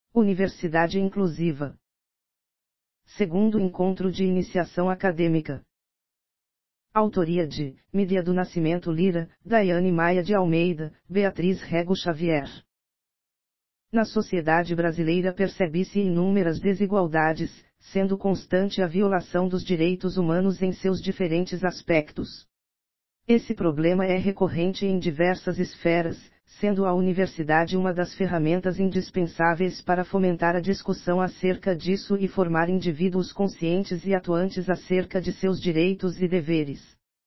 Universidade Inclusiva. Segundo encontro de iniciação acadêmica. Autoria de Mídia do Nascimento Lira, Daiane Maia de Almeida, Beatriz Rego Xavier. Na sociedade brasileira percebe-se inúmeras desigualdades, sendo constante a violação dos direitos humanos em seus diferentes aspectos. Esse problema é recorrente em diversas esferas, sendo a universidade uma das ferramentas indispensáveis para fomentar a discussão acerca disso e formar indivíduos conscientes e atuantes acerca de seus direitos e deveres.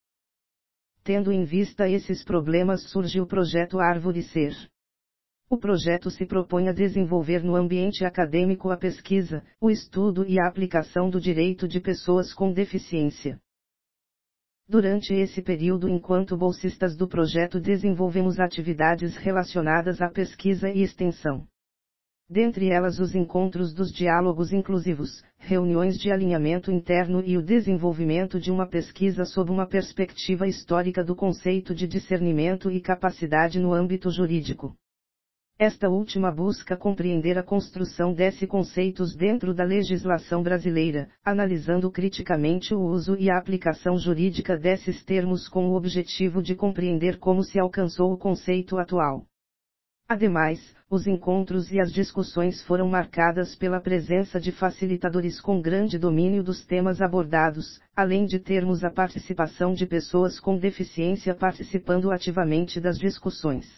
Tendo em vista esses problemas surge o projeto Árvore Ser. O projeto se propõe a desenvolver no ambiente acadêmico a pesquisa, o estudo e a aplicação do direito de pessoas com deficiência. Durante esse período, enquanto bolsistas do projeto, desenvolvemos atividades relacionadas à pesquisa e extensão. Dentre elas, os encontros dos diálogos inclusivos, reuniões de alinhamento interno e o desenvolvimento de uma pesquisa sob uma perspectiva histórica do conceito de discernimento e capacidade no âmbito jurídico. Esta última busca compreender a construção desses conceitos dentro da legislação brasileira, analisando criticamente o uso e a aplicação jurídica desses termos com o objetivo de compreender como se alcançou o conceito atual. Ademais, os encontros e as discussões foram marcadas pela presença de facilitadores com grande domínio dos temas abordados, além de termos a participação de pessoas com deficiência participando ativamente das discussões.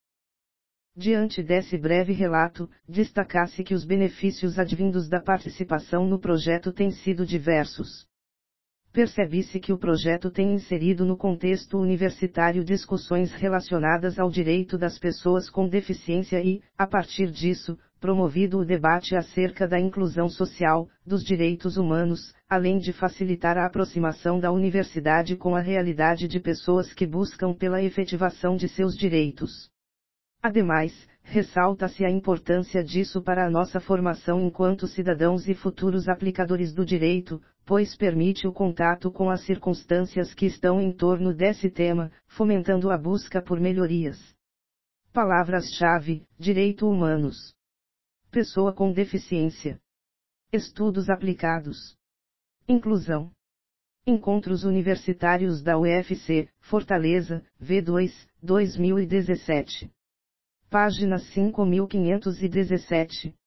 Diante desse breve relato, destaca-se que os benefícios advindos da participação no projeto têm sido diversos. Percebe-se que o projeto tem inserido no contexto universitário discussões relacionadas ao direito das pessoas com deficiência e, a partir disso, promovido o debate acerca da inclusão social, dos direitos humanos, além de facilitar a aproximação da universidade com a realidade de pessoas que buscam pela efetivação de seus direitos. Ademais, ressalta-se a importância disso para a nossa formação enquanto cidadãos e futuros aplicadores do direito, pois permite o contato com as circunstâncias que estão em torno desse tema, fomentando a busca por melhorias. Palavras-chave: direito humanos, pessoa com deficiência, estudos aplicados, inclusão. Encontros Universitários da UFC, Fortaleza, V2, 2017. Página 5517.